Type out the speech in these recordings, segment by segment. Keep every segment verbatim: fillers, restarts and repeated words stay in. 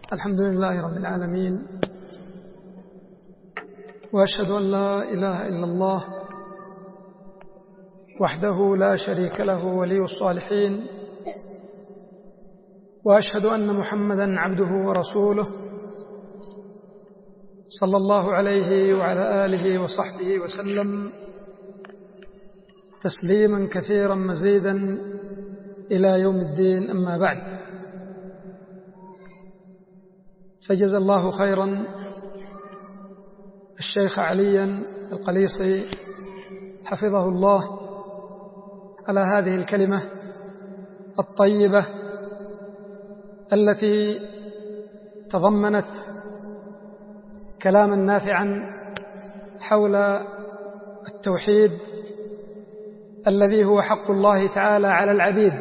الحمد لله رب العالمين، وأشهد أن لا إله إلا الله وحده لا شريك له ولي الصالحين، وأشهد أن محمدًا عبده ورسوله صلى الله عليه وعلى آله وصحبه وسلم تسليمًا كثيرًا مزيدًا إلى يوم الدين. أما بعد، فجزا الله خيرا الشيخ عليا القليصي حفظه الله على هذه الكلمة الطيبة التي تضمنت كلاما نافعا حول التوحيد الذي هو حق الله تعالى على العبيد،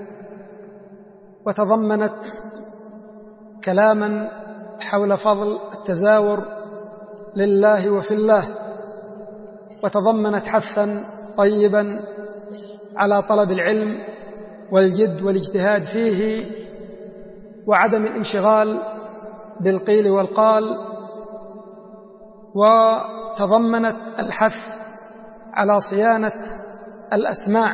وتضمنت كلاما حول فضل التزاور لله وفي الله، وتضمنت حثا طيبا على طلب العلم والجد والاجتهاد فيه وعدم الانشغال بالقيل والقال، وتضمنت الحث على صيانة الأسماع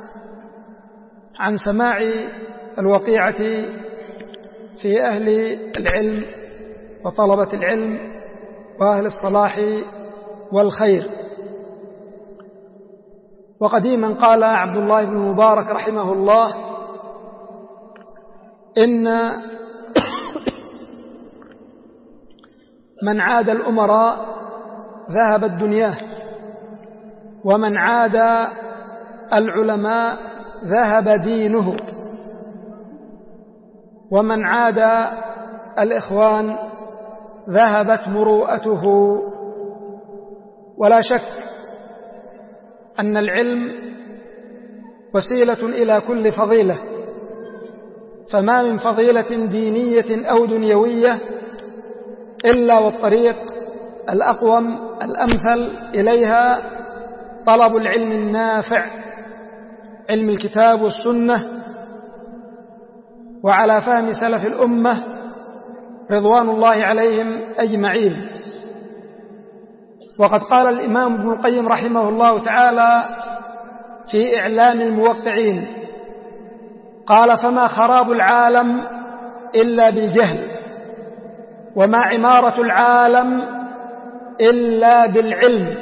عن سماع الوقيعة في أهل العلم وطلبة العلم وأهل الصلاح والخير. وقديما قال عبد الله بن مبارك رحمه الله: إن من عاد الأمراء ذهبت دنياه، ومن عاد العلماء ذهب دينه، ومن عاد الإخوان ذهبت مروءته. ولا شك أن العلم وسيلة إلى كل فضيلة، فما من فضيلة دينية أو دنيوية إلا والطريق الأقوم الأمثل إليها طلب العلم النافع، علم الكتاب والسنة، وعلى فهم سلف الأمة رضوان الله عليهم أجمعين. وقد قال الإمام ابن القيم رحمه الله تعالى في إعلام الموقعين، قال: فما خراب العالم إلا بالجهل، وما عمارة العالم إلا بالعلم.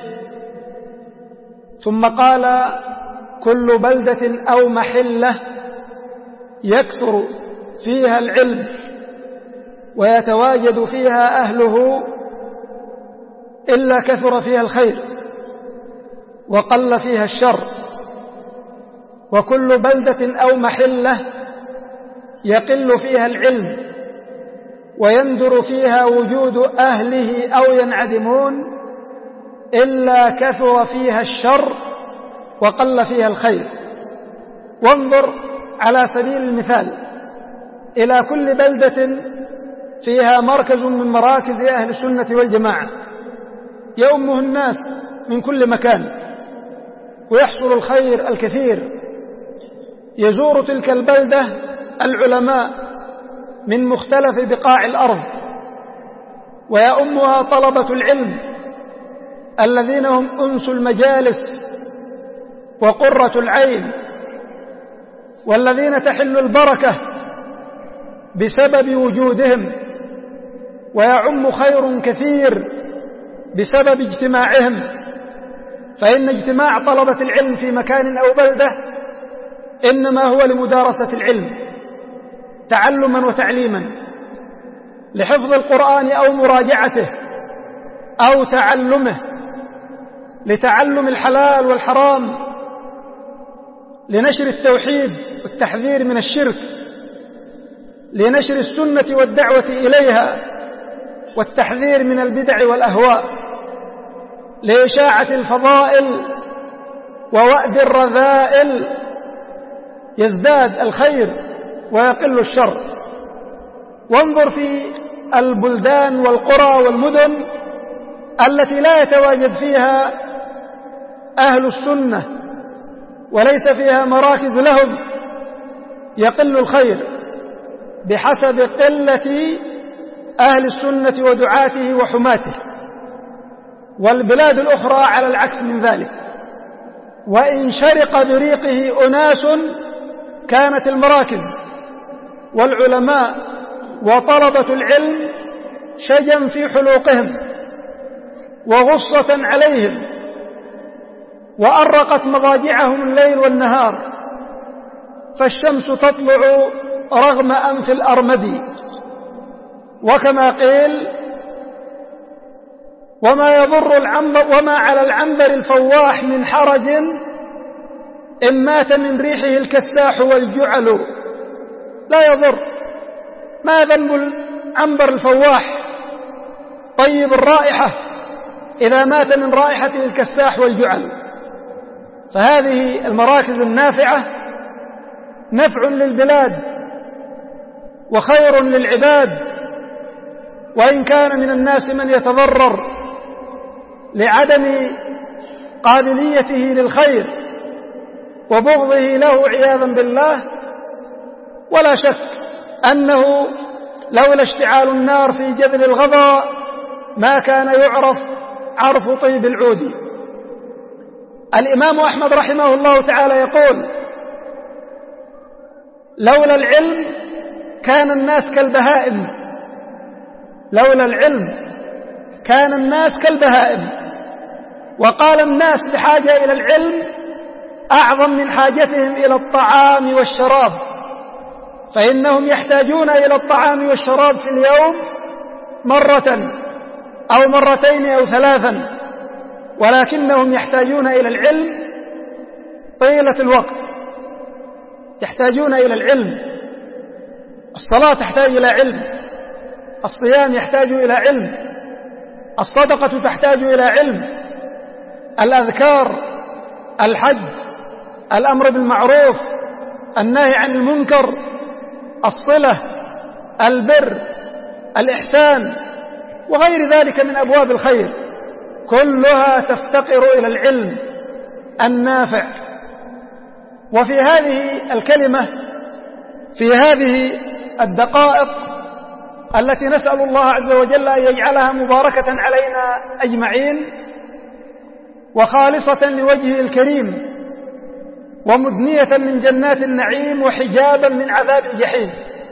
ثم قال: كل بلدة أو محلة يكثر فيها العلم ويتواجد فيها أهله إلا كثر فيها الخير وقل فيها الشر، وكل بلدة أو محلة يقل فيها العلم ويندر فيها وجود أهله أو ينعدمون إلا كثر فيها الشر وقل فيها الخير. وانظر على سبيل المثال إلى كل بلدة فيها مركز من مراكز أهل السنة والجماعة يؤمه الناس من كل مكان، ويحصل الخير الكثير. يزور تلك البلدة العلماء من مختلف بقاع الأرض، ويؤمها طلبة العلم الذين هم أنس المجالس وقرة العين، والذين تحل البركة بسبب وجودهم، ويعم خير كثير بسبب اجتماعهم. فإن اجتماع طلبة العلم في مكان أو بلدة إنما هو لمدارسة العلم تعلما وتعليما، لحفظ القرآن أو مراجعته أو تعلمه، لتعلم الحلال والحرام، لنشر التوحيد والتحذير من الشرك، لنشر السنة والدعوة إليها والتحذير من البدع والأهواء، لإشاعة الفضائل ووأد الرذائل، يزداد الخير ويقل الشر. وانظر في البلدان والقرى والمدن التي لا يتواجد فيها أهل السنة وليس فيها مراكز لهم، يقل الخير بحسب قلة أهل السنة ودعاته وحماته، والبلاد الأخرى على العكس من ذلك. وإن شرق بريقه أناس كانت المراكز والعلماء وطلبة العلم شجا في حلوقهم وغصة عليهم، وأرقت مضاجعهم الليل والنهار، فالشمس تطلع رغم أنف الأرمد. وكما قيل: وما يضر العنبر وما على العنبر الفواح من حرج إن مات من ريحه الكساح والجعل. لا يضر، ما ذنب العنبر الفواح طيب الرائحة إذا مات من رائحته الكساح والجعل. فهذه المراكز النافعة نفع للبلاد وخير للعباد، وإن كان من الناس من يتضرر لعدم قابليته للخير وبغضه له عياذا بالله، ولا شك أنه لولا اشتعال النار في جذل الغضا ما كان يعرف عرف طيب العود. الإمام أحمد رحمه الله تعالى يقول: لولا العلم كان الناس كالبهائم، لولا العلم كان الناس كالبهائم. وقال: الناس بحاجة إلى العلم أعظم من حاجتهم إلى الطعام والشراب، فإنهم يحتاجون إلى الطعام والشراب في اليوم مرة أو مرتين أو ثلاثا، ولكنهم يحتاجون إلى العلم طيلة الوقت، يحتاجون إلى العلم. الصلاة تحتاج إلى علم، الصيام يحتاج إلى علم، الصدقة تحتاج إلى علم، الأذكار، الحج، الأمر بالمعروف، النهي عن المنكر، الصلة، البر، الإحسان، وغير ذلك من أبواب الخير، كلها تفتقر إلى العلم النافع. وفي هذه الكلمة، في هذه الدقائق التي نسأل الله عز وجل أن يجعلها مباركة علينا أجمعين وخالصة لوجهه الكريم ومدنية من جنات النعيم وحجابا من عذاب الجحيم،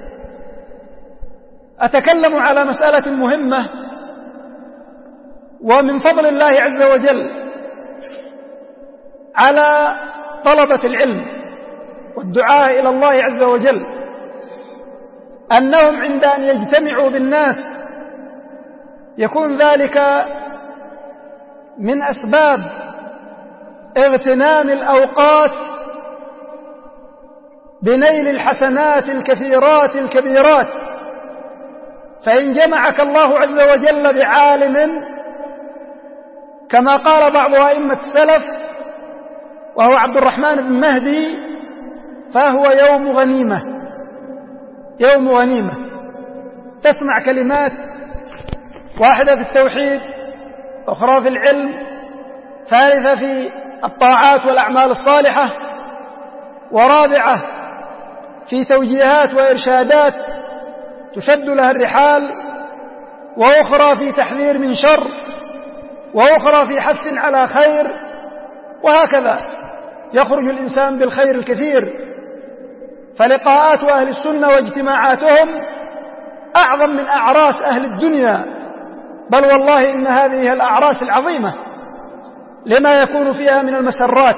أتكلم على مسألة مهمة ومن فضل الله عز وجل على طلبة العلم والدعاء إلى الله عز وجل، أنهم عند أن يجتمعوا بالناس يكون ذلك من أسباب اغتنام الأوقات بنيل الحسنات الكثيرات الكبيرات. فإن جمعك الله عز وجل بعالم كما قال بعض أئمة السلف وهو عبد الرحمن بن مهدي، فهو يوم غنيمة، يوم غنيمة. تسمع كلمات واحدة في التوحيد، أخرى في العلم، ثالثة في الطاعات والأعمال الصالحة، ورابعة في توجيهات وإرشادات تشد لها الرحال، وأخرى في تحذير من شر، وأخرى في حث على خير، وهكذا يخرج الإنسان بالخير الكثير. فلقاءات أهل السنة واجتماعاتهم أعظم من أعراس أهل الدنيا، بل والله إن هذه الأعراس العظيمة لما يكون فيها من المسرات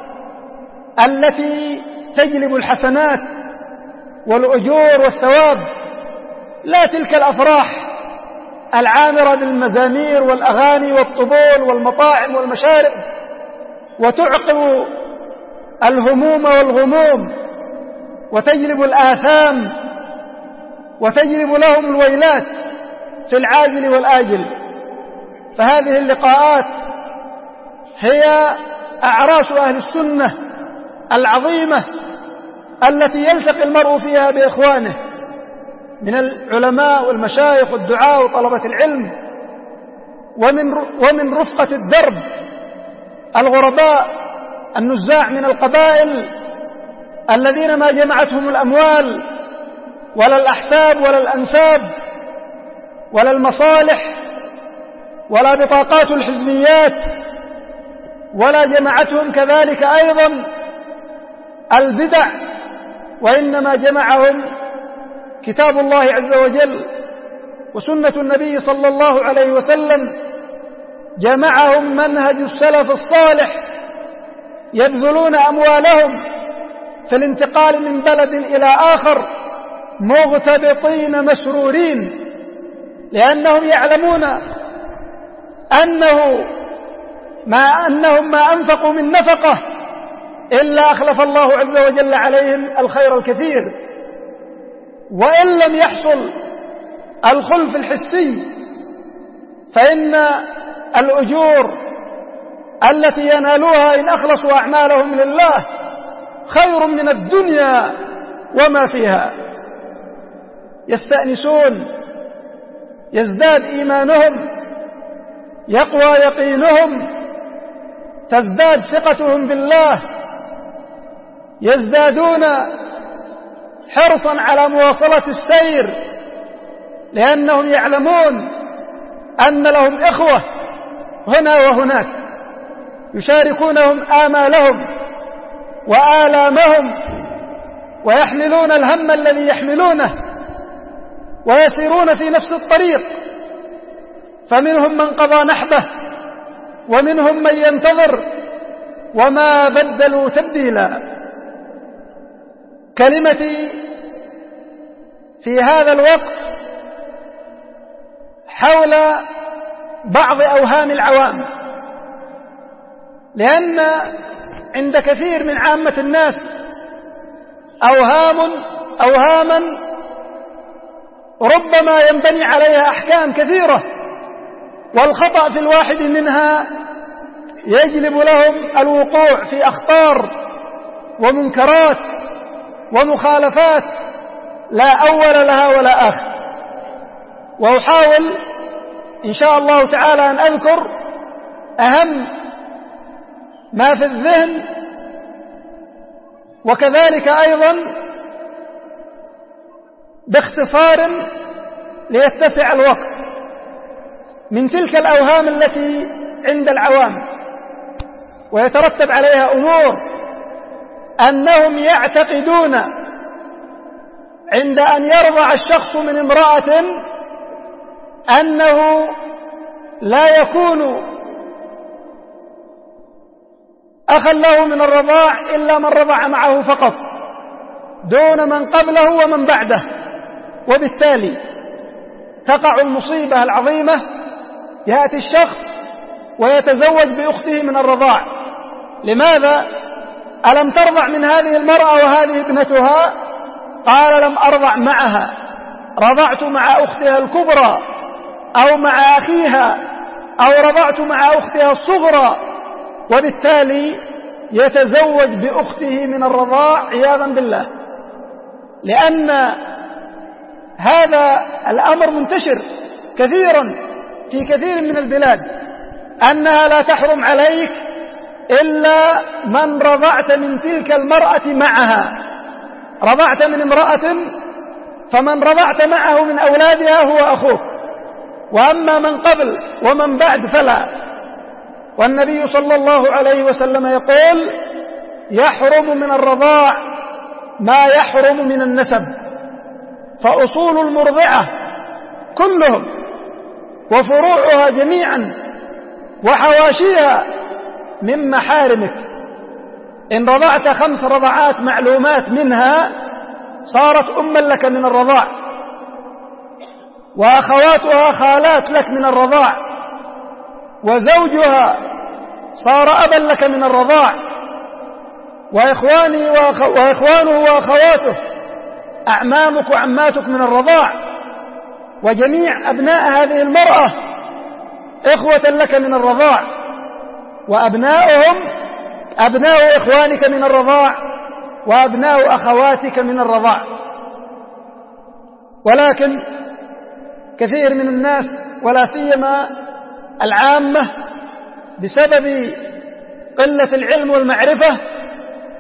التي تجلب الحسنات والأجور والثواب، لا تلك الأفراح العامرة بالمزامير والأغاني والطبول والمطاعم والمشارب، وتعقب الهموم والغموم وتجلب الآثام وتجلب لهم الويلات في العاجل والآجل. فهذه اللقاءات هي أعراس أهل السنة العظيمة التي يلتقي المرء فيها بإخوانه من العلماء والمشايخ والدعاء وطلبة العلم، ومن ومن رفقة الدرب الغرباء النزاع من القبائل الذين ما جمعتهم الأموال ولا الأحساب ولا الأنساب، ولا المصالح ولا بطاقات الحزبيات، ولا جمعتهم كذلك أيضا البدع، وإنما جمعهم كتاب الله عز وجل وسنة النبي صلى الله عليه وسلم، جمعهم منهج السلف الصالح، يبذلون أموالهم في الانتقال من بلد إلى آخر مغتبطين مسرورين، لأنهم يعلمون أنه ما أنهم ما أنفقوا من نفقة إلا أخلف الله عز وجل عليهم الخير الكثير. وإن لم يحصل الخلف الحسي فإن الأجور التي ينالوها إن أخلصوا أعمالهم لله خير من الدنيا وما فيها. يستأنسون، يزداد إيمانهم، يقوى يقينهم، تزداد ثقتهم بالله، يزدادون حرصا على مواصلة السير، لأنهم يعلمون أن لهم إخوة هنا وهناك يشاركونهم آمالهم وآلامهم، ويحملون الهم الذي يحملونه، ويسيرون في نفس الطريق، فمنهم من قضى نحبه ومنهم من ينتظر، وما بدلوا تبديلا. كلمتي في هذا الوقت حول بعض أوهام العوام، لأن عند كثير من عامة الناس أوهام أوهاما ربما ينبني عليها أحكام كثيرة، والخطأ في الواحد منها يجلب لهم الوقوع في أخطار ومنكرات ومخالفات لا أول لها ولا آخر. وأحاول إن شاء الله تعالى أن أذكر أهم ما في الذهن، وكذلك أيضا باختصار ليتسع الوقت من تلك الأوهام التي عند العوام ويترتب عليها أمور، أنهم يعتقدون عند أن يرضع الشخص من امرأة أنه لا يكون أخا له من الرضاع إلا من رضع معه فقط دون من قبله ومن بعده، وبالتالي تقع المصيبة العظيمة، يأتي الشخص ويتزوج بأخته من الرضاع. لماذا؟ ألم ترضع من هذه المرأة وهذه ابنتها؟ قال لم أرضع معها، رضعت مع أختها الكبرى أو مع أخيها أو رضعت مع أختها الصغرى، وبالتالي يتزوج بأخته من الرضاع عياذا بالله. لأن هذا الأمر منتشر كثيرا في كثير من البلاد، أنها لا تحرم عليك إلا من رضعت من تلك المرأة معها. رضعت من امرأة فمن رضعت معه من أولادها هو أخوك، وأما من قبل ومن بعد فلا. والنبي صلى الله عليه وسلم يقول: يحرم من الرضاع ما يحرم من النسب، فأصول المرضعة كلهم وفروعها جميعا وحواشيها من محارمك. إن رضعت خمس رضعات معلومات منها صارت أما لك من الرضاع، وأخواتها خالات لك من الرضاع، وزوجها صار أبا لك من الرضاع، وإخواني وإخوانه وأخواته أعمامك وعماتك من الرضاع، وجميع أبناء هذه المرأة إخوة لك من الرضاع، وأبناؤهم أبناء إخوانك من الرضاع، وأبناء أخواتك من الرضاع. ولكن كثير من الناس ولا سيما العامة بسبب قلة العلم والمعرفة،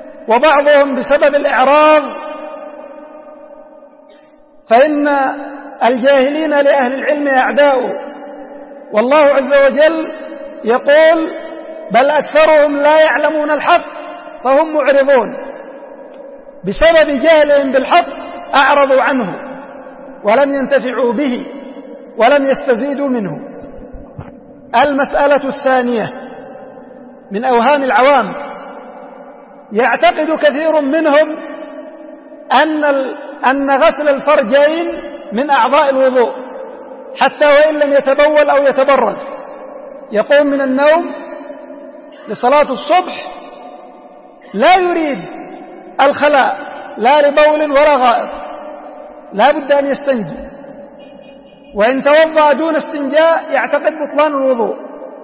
وبعضهم بسبب الإعراض، فإن الجاهلين لأهل العلم أعداء، والله عز وجل يقول بل أكثرهم لا يعلمون الحق فهم معرضون، بسبب جهلهم بالحق أعرضوا عنه ولم ينتفعوا به ولم يستزيدوا منه. المسألة الثانية من أوهام العوام، يعتقد كثير منهم أن أن غسل الفرجين من أعضاء الوضوء حتى وإن لم يتبول أو يتبرز، يقوم من النوم لصلاة الصبح لا يريد الخلاء لا لبول ولا غائط، لا بد أن يستنجي، وإن توضأ دون استنجاء يعتقد بطلان الوضوء.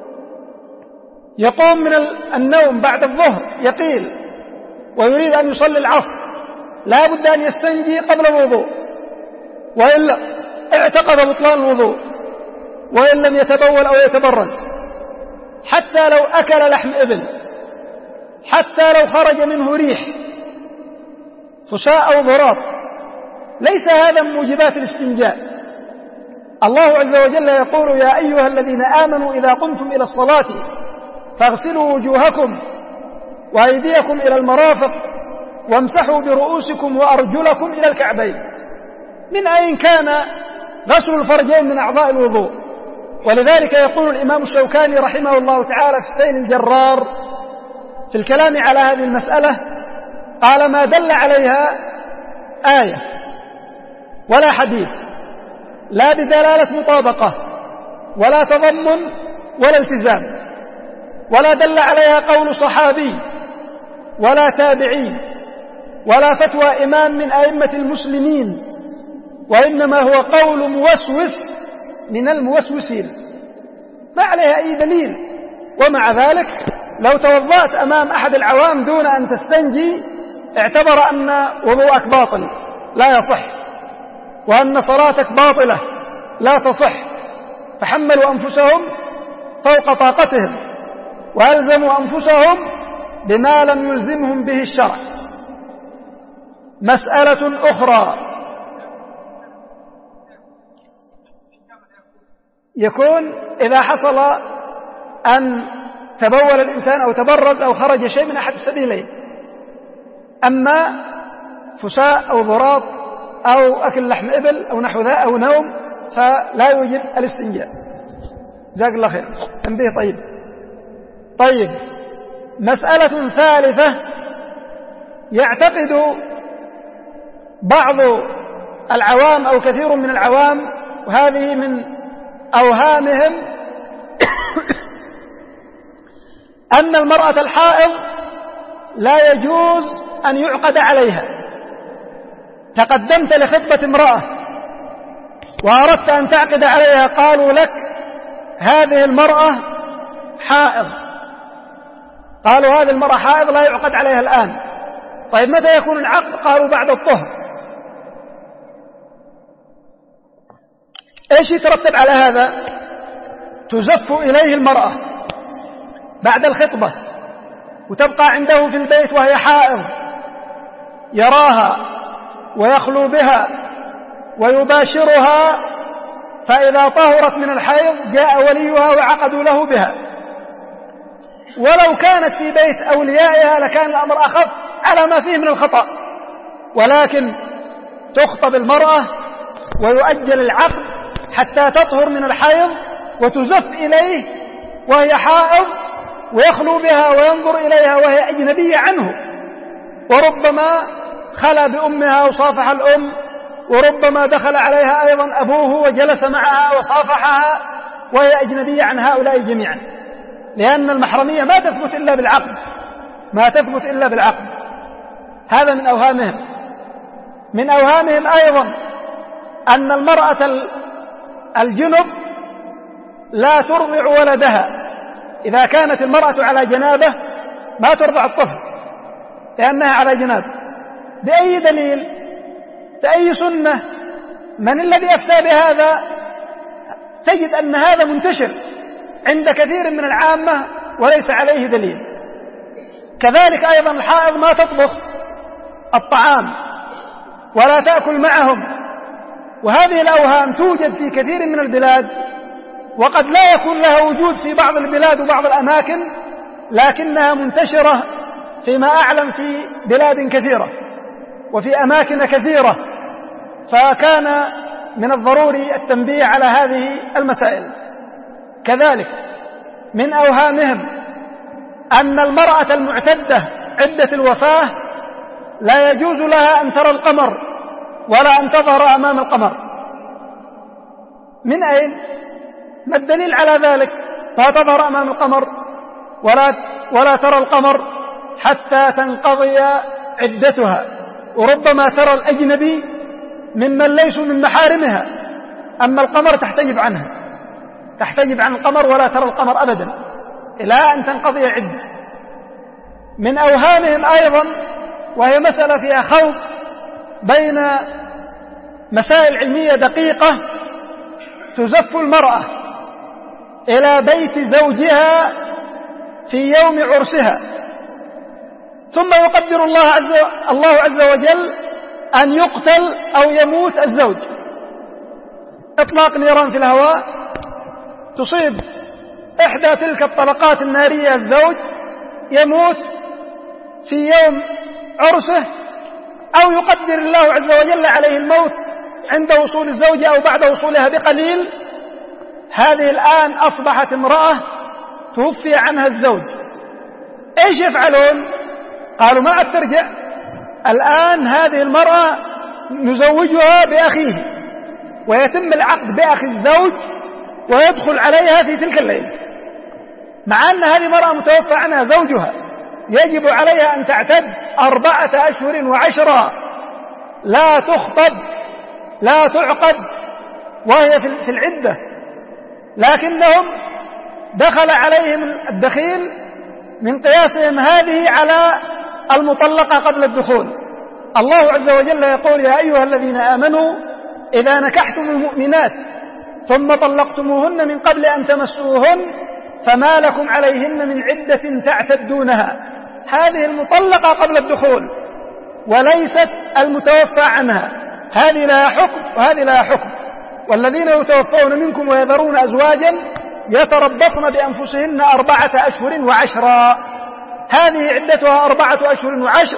يقوم من النوم بعد الظهر يقيل ويريد أن يصلي العصر، لا بد أن يستنجي قبل الوضوء وإلا اعتقد بطلان الوضوء، وإن لم يتبول أو يتبرز. حتى لو أكل لحم إبل، حتى لو خرج منه ريح فساء أو ضراب، ليس هذا من موجبات الاستنجاء. الله عز وجل يقول يا أيها الذين آمنوا إذا قمتم إلى الصلاة فاغسلوا وجوهكم وأيديكم إلى المرافق وامسحوا برؤوسكم وأرجلكم إلى الكعبين. من أين كان غسل الفرجين من أعضاء الوضوء؟ ولذلك يقول الإمام الشوكاني رحمه الله تعالى في السيل الجرار في الكلام على هذه المسألة، قال ما دل عليها آية ولا حديث، لا بدلالة مطابقة ولا تضمن ولا التزام، ولا دل عليها قول صحابي ولا تابعي ولا فتوى إمام من أئمة المسلمين، وإنما هو قول موسوس من الموسوسين، ما عليها أي دليل. ومع ذلك لو توضأت أمام أحد العوام دون أن تستنجي اعتبر أن وضوءك باطل لا يصح، وأن صلاتك باطلة لا تصح، فحملوا أنفسهم فوق طاقتهم وألزموا أنفسهم بما لم يلزمهم به الشرع. مسألة أخرى، يكون إذا حصل أن تبول الإنسان أو تبرز أو خرج شيء من أحد السبيلين، أما فساء أو ضراب أو أكل لحم إبل أو نحو ذا أو نوم فلا يوجب الاستنجاء. جزاك الله خير. تنبيه طيب. طيب، مسألة ثالثة، يعتقد بعض العوام أو كثير من العوام، وهذه من أوهامهم، أن المرأة الحائض لا يجوز أن يعقد عليها. تقدمت لخطبة امرأة وأردت أن تعقد عليها، قالوا لك هذه المرأة حائض، قالوا هذه المرأة حائض لا يعقد عليها الآن. طيب متى يكون العقد؟ قالوا بعد الطهر. ايش يترتب على هذا؟ تزف إليه المرأة بعد الخطبة وتبقى عنده في البيت وهي حائض، يراها ويخلو بها ويباشرها، فإذا طهرت من الحيض جاء وليها وعقدوا له بها. ولو كانت في بيت أوليائها لكان الأمر أخف على ما فيه من الخطأ، ولكن تخطب المرأة ويؤجل العقد حتى تطهر من الحيض وتزف إليه وهي حائض، ويخلو بها وينظر إليها وهي أجنبية عنه، وربما خلى بأمها وصافح الأم، وربما دخل عليها أيضا أبوه وجلس معها وصافحها وهي أجنبية عن هؤلاء جميعا، لأن المحرمية ما تثبت إلا بالعقد، ما تثبت إلا بالعقد. هذا من أوهامهم. من أوهامهم أيضا أن المرأة الجنب لا ترضع ولدها. إذا كانت المرأة على جنابة ما ترضع الطفل لأنها على جنابة. بأي دليل؟ بأي سنة؟ من الذي أفتى بهذا؟ تجد أن هذا منتشر عند كثير من العامة وليس عليه دليل. كذلك أيضا الحائض ما تطبخ الطعام ولا تأكل معهم وهذه الأوهام توجد في كثير من البلاد، وقد لا يكون لها وجود في بعض البلاد وبعض الأماكن، لكنها منتشرة فيما أعلم في بلاد كثيرة وفي أماكن كثيرة، فكان من الضروري التنبيه على هذه المسائل. كذلك من أوهامهم أن المرأة المعتدة عدة الوفاة لا يجوز لها أن ترى القمر ولا أن تظهر أمام القمر. من أين؟ ما الدليل على ذلك؟ لا تظهر أمام القمر ولا, ولا ترى القمر حتى تنقضي عدتها، وربما ترى الأجنبي ممن ليسوا من محارمها، أما القمر تحتجب عنها، تحتجب عن القمر ولا ترى القمر أبدا إلى أن تنقضي عدة. من أوهامهم أيضا، وهي مسألة فيها خوض بين مسائل علمية دقيقة، تزف المرأة إلى بيت زوجها في يوم عرسها، ثم يقدر الله عز, الله عز وجل أن يقتل أو يموت الزوج. إطلاق نيران في الهواء تصيب إحدى تلك الطلقات النارية الزوج، يموت في يوم عرسه، أو يقدر الله عز وجل عليه الموت عند وصول الزوجة أو بعد وصولها بقليل. هذه الآن أصبحت امرأة توفي عنها الزوج، إيش يفعلون؟ قالوا ما عاد ترجع، الآن هذه المرأة نزوجها بأخيه، ويتم العقد بأخي الزوج ويدخل عليها في تلك الليلة، مع أن هذه مرأة متوفى عنها زوجها، يجب عليها أن تعتد أربعة أشهر وعشرة، لا تخطب لا تعقد وهي في العدة، لكنهم دخل عليهم الدخيل من قياسهم هذه على المطلقة قبل الدخول. الله عز وجل يقول: يا أيها الذين آمنوا إذا نكحتم المؤمنات ثم طلقتموهن من قبل أن تمسوهن فما لكم عليهن من عدة تعتدونها. هذه المطلقة قبل الدخول وليست المتوفى عنها، هذه لها حكم وهذه لها حكم. والذين يتوفون منكم ويذرون أزواجا يتربصن بأنفسهن أربعة أشهر وعشرا، هذه عدتها أربعة أشهر وعشر،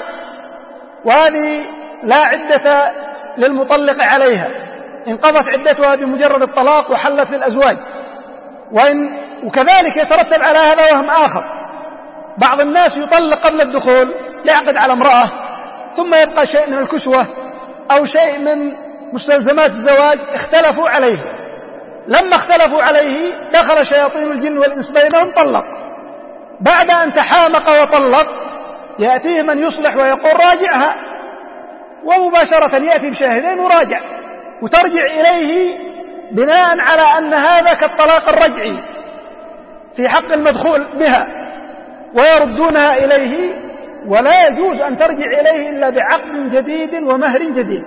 وهذه لا عدة للمطلق عليها، انقضت عدتها بمجرد الطلاق وحلت للأزواج. وإن وكذلك يترتب على هذا وهم آخر، بعض الناس يطلق قبل الدخول، يعقد على امرأة ثم يبقى شيء من الكسوة أو شيء من مستلزمات الزواج اختلفوا عليه، لما اختلفوا عليه دخل شياطين الجن والإنس بينهم، طلق. بعد أن تحامق وطلق يأتيه من يصلح ويقول راجعها، ومباشرة يأتي بشاهدين وراجع، وترجع إليه بناء على أن هذا كالطلاق الرجعي في حق المدخول بها، ويردونها إليه، ولا يجوز أن ترجع إليه إلا بعقد جديد ومهر جديد،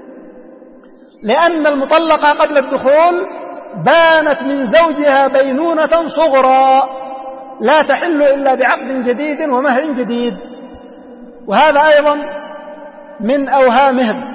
لأن المطلقة قبل الدخول بانت من زوجها بينونة صغرى لا تحل إلا بعقد جديد ومهر جديد. وهذا أيضا من أوهامهم.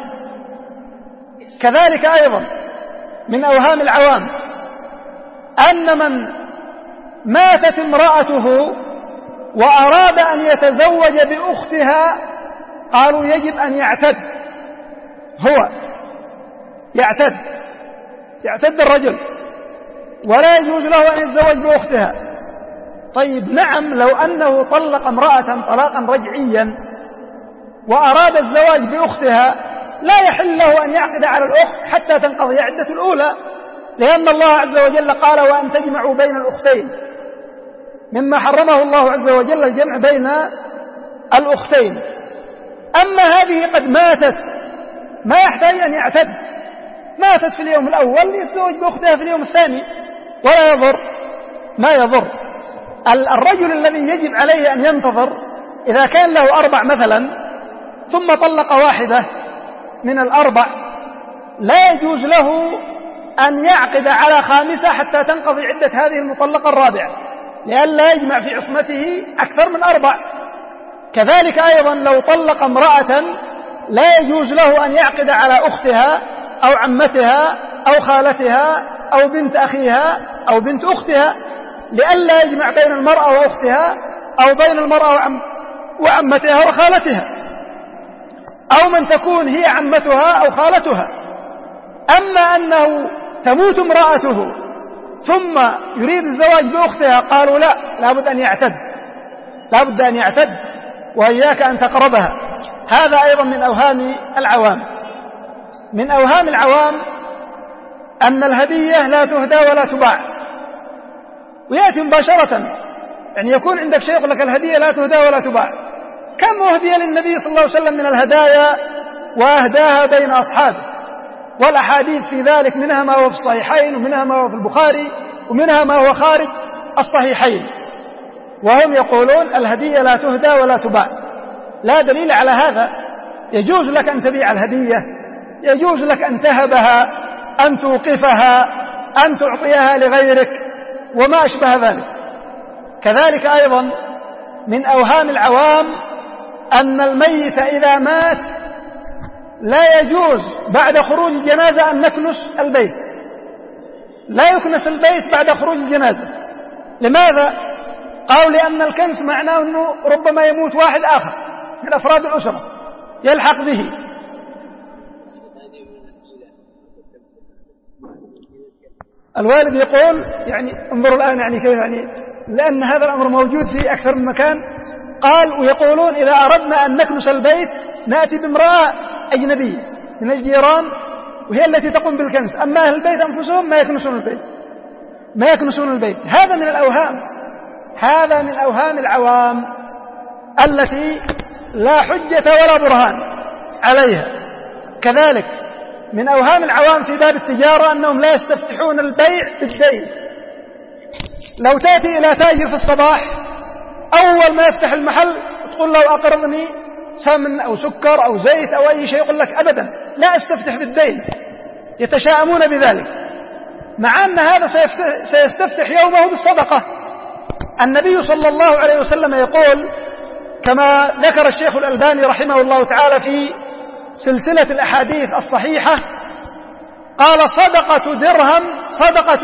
كذلك أيضا من أوهام العوام أن من ماتت امرأته وأراد أن يتزوج بأختها قالوا يجب أن يعتد، هو يعتد يعتد الرجل ولا يجوز له أن يتزوج بأختها. طيب نعم، لو أنه طلق امرأة طلاقا رجعيا وأراد الزواج بأختها لا يحل له أن يعقد على الأخت حتى تنقضي عدة الأولى، لأن الله عز وجل قال: وأن تجمعوا بين الأختين، مما حرمه الله عز وجل الجمع بين الأختين. أما هذه قد ماتت ما يحتاج أن يعتد، ماتت في اليوم الأول يتزوج بأختها في اليوم الثاني ولا يضر، ما يضر. الرجل الذي يجب عليه أن ينتظر إذا كان له أربع مثلا ثم طلق واحدة من الأربع لا يجوز له أن يعقد على خامسة حتى تنقضي عدة هذه المطلقة الرابعة، لئلا يجمع في عصمته أكثر من أربع. كذلك أيضا لو طلق امرأة لا يجوز له أن يعقد على أختها أو عمتها أو خالتها أو بنت أخيها أو بنت أختها، لئلا يجمع بين المرأة وأختها أو بين المرأة وعم وعمتها وخالتها، أو من تكون هي عمتها أو خالتها. أما أنه تموت امرأته ثم يريد الزواج بأختها، قالوا لا، لابد أن يعتد، لابد أن يعتد وإياك أن تقربها. هذا أيضا من أوهام العوام. من أوهام العوام أن الهدية لا تهدى ولا تباع، ويأتي مباشرة، يعني يكون عندك شيء يقول لك الهدية لا تهدى ولا تباع. كم أهدي للنبي صلى الله عليه وسلم من الهدايا وأهداها بين أصحابه، والأحاديث في ذلك منها ما هو في الصحيحين ومنها ما هو في البخاري ومنها ما هو خارج الصحيحين، وهم يقولون الهدية لا تهدى ولا تباع. لا دليل على هذا. يجوز لك أن تبيع الهدية، يجوز لك أن تهبها، أن توقفها، أن تعطيها لغيرك وما أشبه ذلك. كذلك أيضا من أوهام العوام أن الميت إذا مات لا يجوز بعد خروج الجنازة أن نكنس البيت، لا يكنس البيت بعد خروج الجنازة. لماذا؟ قالوا لأن الكنس معناه أنه ربما يموت واحد آخر من أفراد الأسرة يلحق به. الوالد يقول يعني انظروا الآن يعني كيف، يعني لأن هذا الأمر موجود في أكثر من مكان. قال ويقولون إذا أردنا أن نكنس البيت نأتي بامرأة أجنبية من الجيران وهي التي تقوم بالكنس، أما أهل البيت أنفسهم ما يكنسون البيت، ما يكنسون البيت. هذا من الأوهام، هذا من أوهام العوام التي لا حجة ولا برهان عليها. كذلك من أوهام العوام في باب التجارة أنهم لا يستفتحون البيع بالدين. لو تأتي إلى تاجر في الصباح أول ما يفتح المحل تقول له أقرضني سمن أو سكر أو زيت أو أي شيء، يقول لك أبدا لا أستفتح بالدين. يتشاءمون بذلك، مع أن هذا سيستفتح يومه بالصدقة. النبي صلى الله عليه وسلم يقول كما ذكر الشيخ الألباني رحمه الله تعالى في سلسلة الأحاديث الصحيحة، قال صدقة درهم صدقة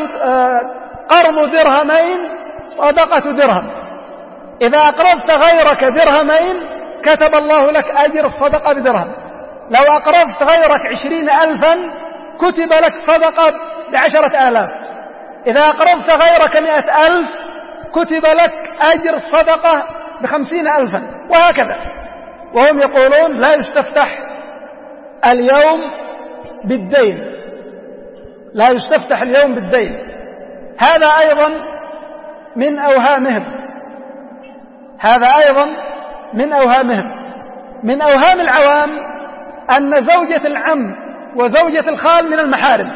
قرض درهمين صدقة درهم، إذا أقرضت غيرك درهمين كتب الله لك أجر الصدقة بدرهم، لو أقرضت غيرك عشرين ألفا كتب لك صدقة بعشرة آلاف، إذا أقرضت غيرك مئة ألف كتب لك أجر الصدقة بخمسين ألفا، وهكذا. وهم يقولون لا يستفتح اليوم بالدين، لا يستفتح اليوم بالدين. هذا أيضا من أوهامهم، هذا أيضا من أوهامهم. من أوهام العوام أن زوجة العم وزوجة الخال من المحارم.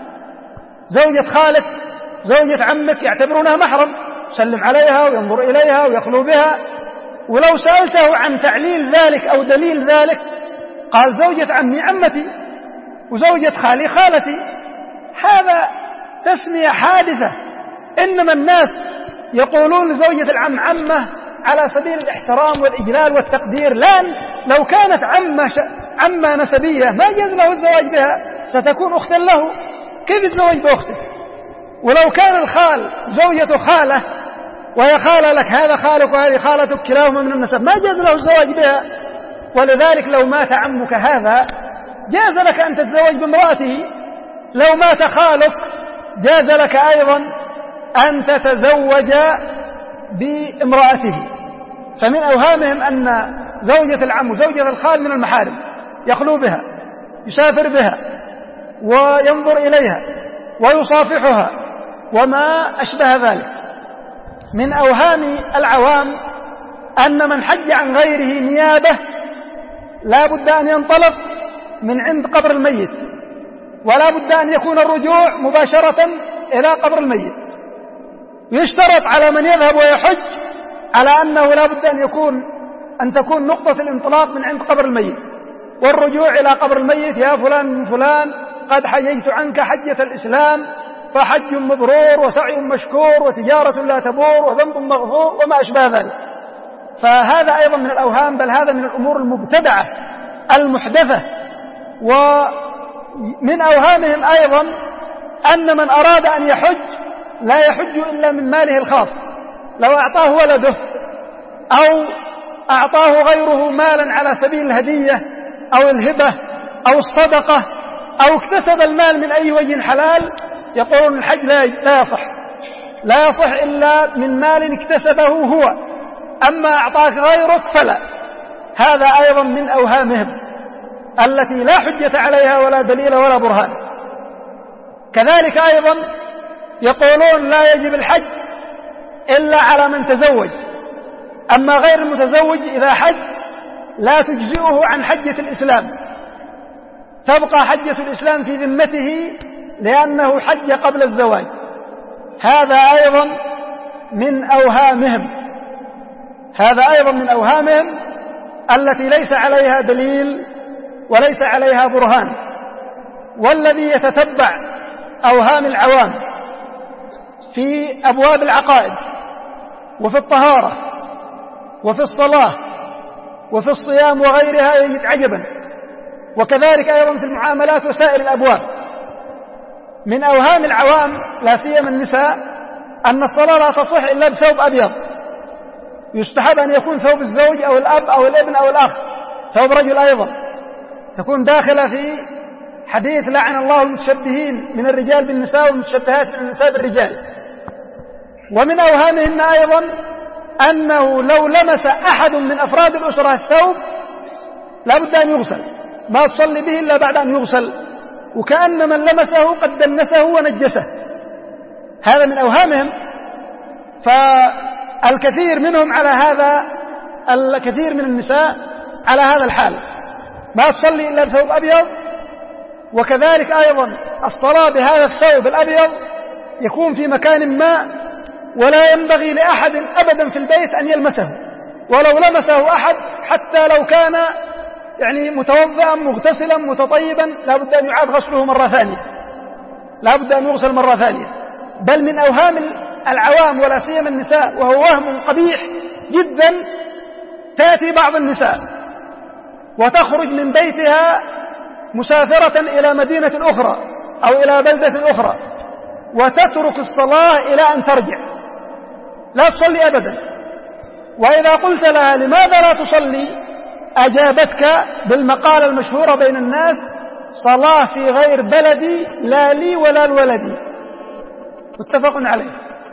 زوجة خالك زوجة عمك يعتبرونها محرم، يسلم عليها وينظر إليها ويخلو بها، ولو سألته عن تعليل ذلك أو دليل ذلك قال زوجة عمي عمتي وزوجة خالي خالتي. هذا تسمية حادثة، إنما الناس يقولون لزوجة العم عمه على سبيل الاحترام والإجلال والتقدير، لأن لو كانت عمة, ش... عمة نسبية ما يجوز له الزواج بها، ستكون أختا له، كيف يتزوج بأخته؟ ولو كان الخال زوجة خالة وهي خالة لك، هذا خالك وهذه خالتك كلاهما من النسب، ما جاز له الزواج بها. ولذلك لو مات عمك هذا جاز لك أن تتزوج بامرأته، لو مات خالك جاز لك أيضا أن تتزوج بامرأته. فمن أوهامهم أن زوجة العم وزوجة الخال من المحارم، يخلو بها، يسافر بها وينظر إليها ويصافحها وما أشبه ذلك. من أوهام العوام أن من حج عن غيره نيابة لا بد أن ينطلق من عند قبر الميت، ولا بد أن يكون الرجوع مباشرة إلى قبر الميت. يشترط على من يذهب ويحج على أنه لا بد أن يكون أن تكون نقطة الانطلاق من عند قبر الميت، والرجوع إلى قبر الميت يا فلان من فلان قد حججت عنك حجة الإسلام فحج مبرور وسعي مشكور وتجارة لا تبور وذنب مغفور وما أشبه ذلك. فهذا أيضا من الأوهام، بل هذا من الأمور المبتدعة المحدثة. و من أوهامهم أيضا أن من أراد أن يحج لا يحج إلا من ماله الخاص، لو أعطاه ولده أو أعطاه غيره مالا على سبيل الهدية أو الهبة أو الصدقة أو اكتسب المال من أي وجه حلال، يقولون الحج لا يصح لا يصح إلا من مال اكتسبه هو، أما أعطاك غيرك فلا. هذا أيضا من أوهامهم التي لا حجة عليها ولا دليل ولا برهان. كذلك أيضا يقولون لا يجب الحج إلا على من تزوج، أما غير المتزوج إذا حج لا تجزئه عن حجة الإسلام، تبقى حجة الإسلام في ذمته لأنه حج قبل الزواج. هذا أيضا من أوهامهم هذا أيضا من أوهامهم التي ليس عليها دليل وليس عليها برهان. والذي يتتبع أوهام العوام في أبواب العقائد وفي الطهارة وفي الصلاة وفي الصيام وغيرها يجد عجبا، وكذلك أيضا في المعاملات وسائر الأبواب. من أوهام العوام لا سيما النساء أن الصلاة لا تصح إلا بثوب أبيض، يستحب أن يكون ثوب الزوج أو الأب أو الابن أو الأخ، ثوب رجل أيضا تكون داخلة في حديث لعن الله المتشبهين من الرجال بالنساء والمتشبهات من النساء بالرجال. ومن أوهامهن أيضا أنه لو لمس أحد من أفراد الأسرة الثوب لا بد أن يغسل، ما تصلي به إلا بعد أن يغسل، وكأن من لمسه قد دنسه ونجسه. هذا من أوهامهم. فالكثير منهم على هذا، الكثير من النساء على هذا الحال، ما تصلي إلا بثوب أبيض. وكذلك أيضا الصلاة بهذا الثوب الأبيض يكون في مكان ما، ولا ينبغي لأحد أبدا في البيت أن يلمسه، ولو لمسه أحد حتى لو كان يعني متوضئا مغتسلا متطيبا لا بد أن يعاد غسله مرة ثانية، لا بد أن يغسل مرة ثانية. بل من أوهام العوام ولا سيما النساء، وهو وهم قبيح جدا، تأتي بعض النساء وتخرج من بيتها مسافرة إلى مدينة أخرى أو إلى بلدة أخرى وتترك الصلاة إلى أن ترجع، لا تصلي أبدا. وإذا قلت لها لماذا لا تصلي أجابتك بالمقالة المشهورة بين الناس: صلاة في غير بلدي لا لي ولا الولدي. متفق عليه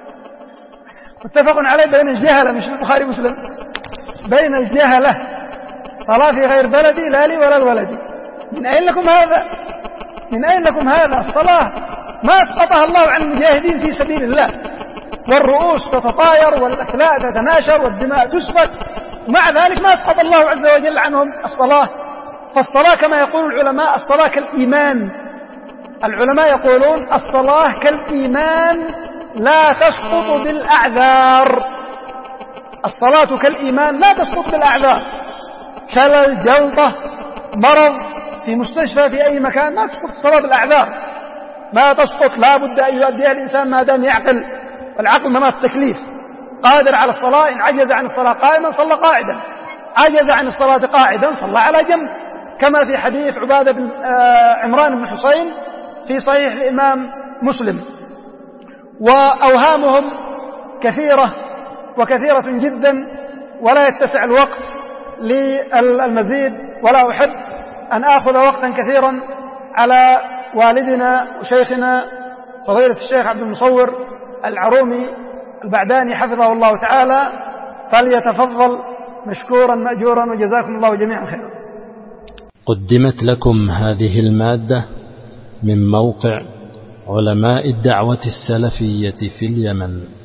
متفق عليه بين الجهلة، مش البخاري مسلم، بين الجهلة. صلاة في غير بلدي لا لي ولا الولدي. من أين لكم هذا؟ من أين لكم هذا؟ الصلاة ما أسقطها الله عن المجاهدين في سبيل الله، والرؤوس تتطاير والأكلاء تتناشر والدماء تسفك، ومع ذلك ما أسقط الله عز وجل عنهم الصلاة. فالصلاة كما يقول العلماء الصلاة كالإيمان. العلماء يقولون الصلاة كالإيمان لا تسقط بالأعذار. الصلاة كالإيمان لا تسقط بالأعذار، شلل، جلطة، مرض في مستشفى في أي مكان، ما تسقط الصلاة بالأعذار، ما تسقط، لا بد أن يؤديها الإنسان ما دام يعقل، والعقل مناط التكليف، قادر على الصلاة. إن عجز عن الصلاة قائما صلى قاعدا، عجز عن الصلاة قاعدا صلى على جنب، كما في حديث عبادة بن عمران بن حسين في صحيح الإمام مسلم. وأوهامهم كثيرة وكثيرة جدا، ولا يتسع الوقت للمزيد، ولا أحب أن آخذ وقتا كثيرا على والدنا وشيخنا فضيلة الشيخ عبد المصور العرومي البعداني حفظه الله تعالى، فليتفضل مشكورا مأجورا، وجزاكم الله جميعا خيرا. قدمت لكم هذه المادة من موقع علماء الدعوة السلفية في اليمن.